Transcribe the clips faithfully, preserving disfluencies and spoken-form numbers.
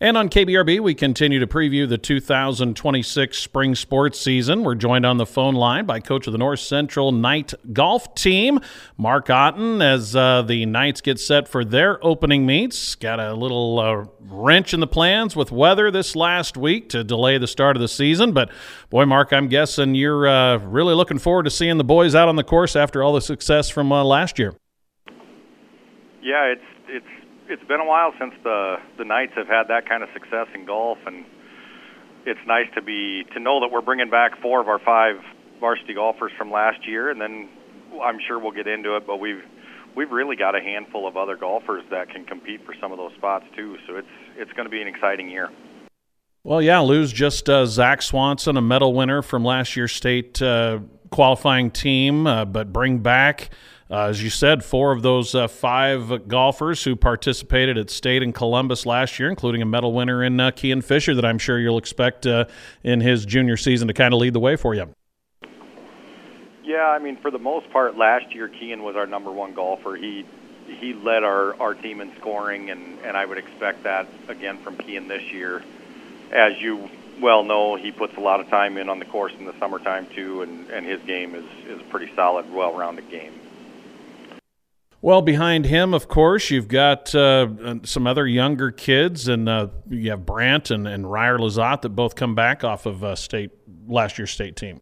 And on K B R B, we continue to preview the two thousand twenty-six spring sports season. We're joined on the phone line by coach of the North Central Knight golf team, Mark Otten, as uh, the Knights get set for their opening meets. Got a little uh, wrench in the plans with weather this last week to delay the start of the season. But, boy, Mark, I'm guessing you're uh, really looking forward to seeing the boys out on the course after all the success from uh, last year. Yeah, it's it's it's been a while since the the Knights have had that kind of success in golf, and it's nice to be to know that we're bringing back four of our five varsity golfers from last year, and then I'm sure we'll get into it, but we've we've really got a handful of other golfers that can compete for some of those spots too. So it's it's going to be an exciting year. Well, yeah, lose just uh, Zach Swanson, a medal winner from last year's state uh, qualifying team, uh, but bring back. Uh, as you said, four of those uh, five golfers who participated at state in Columbus last year, including a medal winner in uh, Kean Fisher that I'm sure you'll expect uh, in his junior season to kind of lead the way for you. Yeah, I mean, for the most part, last year Kean was our number one golfer. He he led our, our team in scoring, and, and I would expect that again from Kean this year. As you well know, he puts a lot of time in on the course in the summertime too, and, and his game is, is a pretty solid, well-rounded game. Well, behind him, of course, you've got uh, some other younger kids, and uh, you have Brant and, and Ryer Lazat that both come back off of uh, state last year's state team.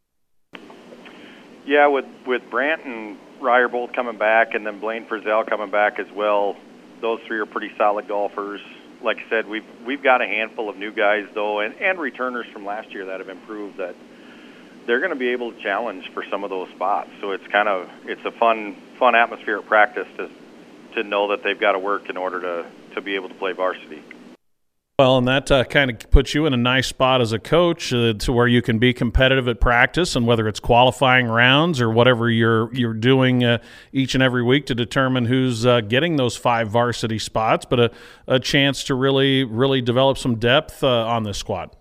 Yeah, with, with Brant and Ryer both coming back, and then Blaine Frizzell coming back as well, those three are pretty solid golfers. Like I said, we've we've got a handful of new guys though, and, and returners from last year that have improved that they're going to be able to challenge for some of those spots. So it's kind of it's a fun fun atmosphere at practice to to know that they've got to work in order to, to be able to play varsity. Well, and that uh, kind of puts you in a nice spot as a coach uh, to where you can be competitive at practice, and whether it's qualifying rounds or whatever you're you're doing uh, each and every week to determine who's uh, getting those five varsity spots, but a, a chance to really, really develop some depth uh, on this squad.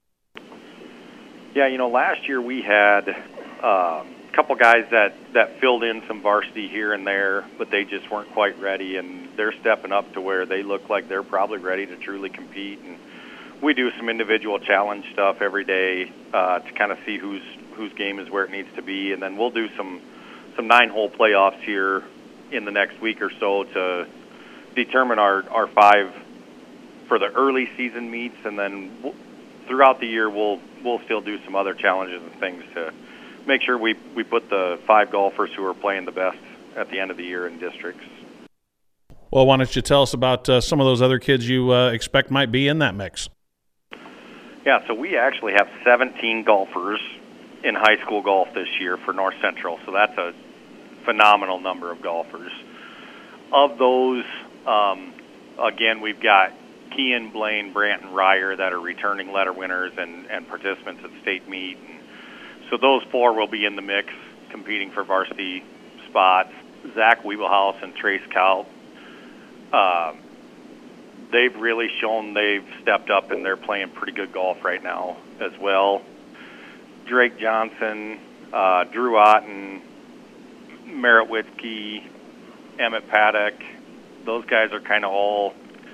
Yeah, you know, last year we had uh, a couple guys that, that filled in some varsity here and there, but they just weren't quite ready, and they're stepping up to where they look like they're probably ready to truly compete. And we do some individual challenge stuff every day uh, to kind of see whose whose game is where it needs to be, and then we'll do some some nine-hole playoffs here in the next week or so to determine our, our five for the early season meets, and then we'll, throughout the year we'll we'll still do some other challenges and things to make sure we, we put the five golfers who are playing the best at the end of the year in districts. Well, why don't you tell us about uh, some of those other kids you uh, expect might be in that mix? Yeah, so we actually have seventeen golfers in high school golf this year for North Central, so that's a phenomenal number of golfers. Of those, um, again, we've got Kean, Blaine, Brant, and Ryer that are returning letter winners and, and participants at state meet. And so those four will be in the mix, competing for varsity spots. Zach Wiebelhaus and Trace Kalb, uh, they've really shown they've stepped up, and they're playing pretty good golf right now as well. Drake Johnson, uh, Drew Otten, Merritt Witzke, Emmett Paddock, those guys are kind of all,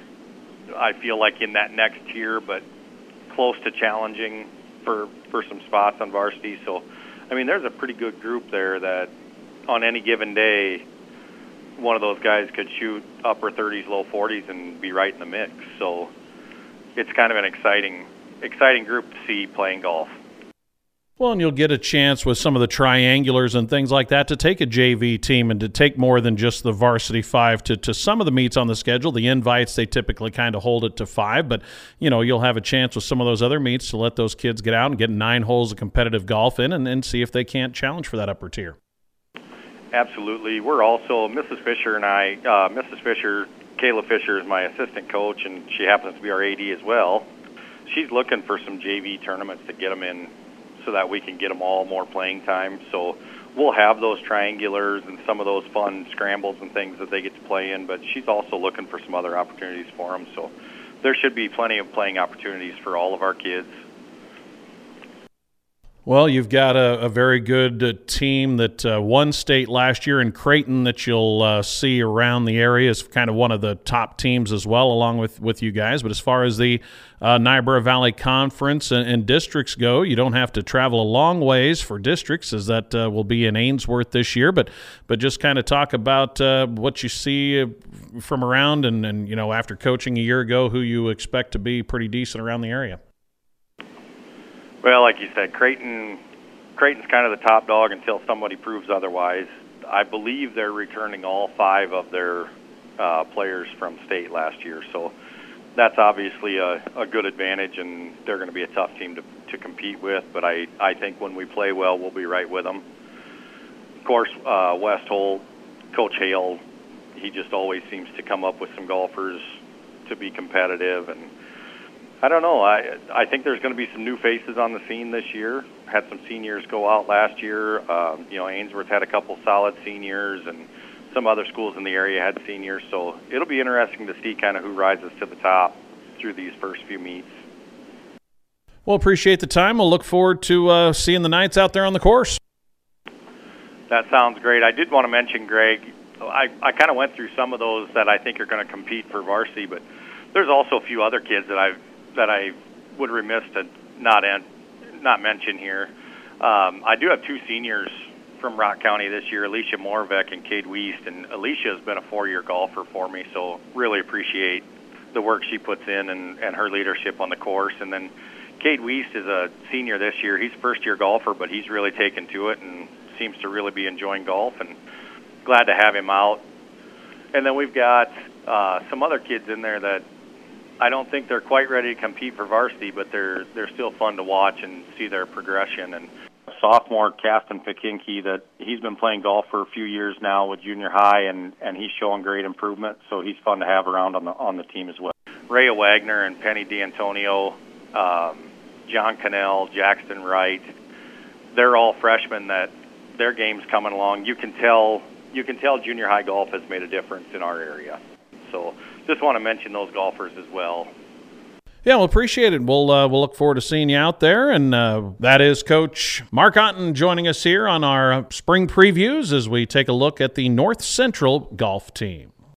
I feel like, in that next tier, but close to challenging for, for some spots on varsity. So, I mean, there's a pretty good group there that on any given day, one of those guys could shoot upper thirties, low forties, and be right in the mix. So it's kind of an exciting, exciting group to see playing golf. Well, and you'll get a chance with some of the triangulars and things like that to take a J V team and to take more than just the varsity five to, to some of the meets on the schedule. The invites, they typically kind of hold it to five, but, you know, you'll have a chance with some of those other meets to let those kids get out and get nine holes of competitive golf in and then see if they can't challenge for that upper tier. Absolutely. We're also, Missus Fisher and I, uh, Missus Fisher, Kayla Fisher is my assistant coach, and she happens to be our A D as well. She's looking for some J V tournaments to get them in so that we can get them all more playing time. So we'll have those triangulars and some of those fun scrambles and things that they get to play in, but she's also looking for some other opportunities for them. So there should be plenty of playing opportunities for all of our kids. Well, you've got a, a very good uh, team that uh, won state last year in Creighton that you'll uh, see around the area as kind of one of the top teams as well, along with, with you guys. But as far as the uh, Niobrara Valley Conference and, and districts go, you don't have to travel a long ways for districts, as that uh, will be in Ainsworth this year. But but just kind of talk about uh, what you see from around and, and, you know, after coaching a year ago, who you expect to be pretty decent around the area. Well, like you said, Creighton, Creighton's kind of the top dog until somebody proves otherwise. I believe they're returning all five of their uh, players from state last year, so that's obviously a, a good advantage, and they're going to be a tough team to, to compete with. But I, I think when we play well, we'll be right with them. Of course, uh, West Holt, Coach Hale, he just always seems to come up with some golfers to be competitive, and I don't know. I I think there's going to be some new faces on the scene this year. Had some seniors go out last year. Um, you know, Ainsworth had a couple solid seniors, and some other schools in the area had seniors. So it'll be interesting to see kind of who rises to the top through these first few meets. Well, appreciate the time. We'll look forward to uh, seeing the Knights out there on the course. That sounds great. I did want to mention, Greg, I, I kind of went through some of those that I think are going to compete for varsity, but there's also a few other kids that I've that I would remiss to not en- not mention here. Um, I do have two seniors from Rock County this year, Alicia Morvek and Cade Weist, and Alicia has been a four-year golfer for me, so really appreciate the work she puts in and, and her leadership on the course. And then Cade Weist is a senior this year. He's a first-year golfer, but he's really taken to it and seems to really be enjoying golf, and glad to have him out. And then we've got uh, some other kids in there that I don't think they're quite ready to compete for varsity, but they're they're still fun to watch and see their progression. And sophomore Caston Pikinke, that he's been playing golf for a few years now with junior high, and, and he's showing great improvement, so he's fun to have around on the on the team as well. Rhea Wagner and Penny D'Antonio, um, John Cannell, Jackson Wright, they're all freshmen that their game's coming along. You can tell you can tell junior high golf has made a difference in our area. So just want to mention those golfers as well. Yeah, well, appreciate it. We'll uh, we'll look forward to seeing you out there. And uh, that is Coach Mark Otten joining us here on our spring previews as we take a look at the North Central golf team.